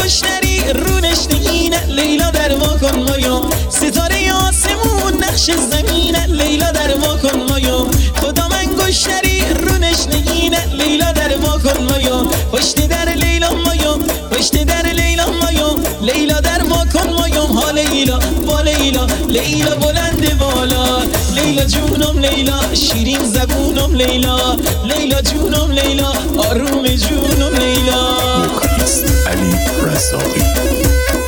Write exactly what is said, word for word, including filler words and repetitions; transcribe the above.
گشنری رو نشنگینه لیلا در وا کن مایو ستاره آسمون نقش زمینه لیلا در وا کن مایو خدا من گشنری رو نشنگینه لیلا در وا کن مایو پشت در لیلا مایو پشت در لیلا مایو لیلا در وا کن مایو ها لیلا با لیلا لیلا بلند بالا لیلا جونم لیلا شیرین زبونم لیلا لیلا جونم لیلا آروم جونم لیلا علی رزاقی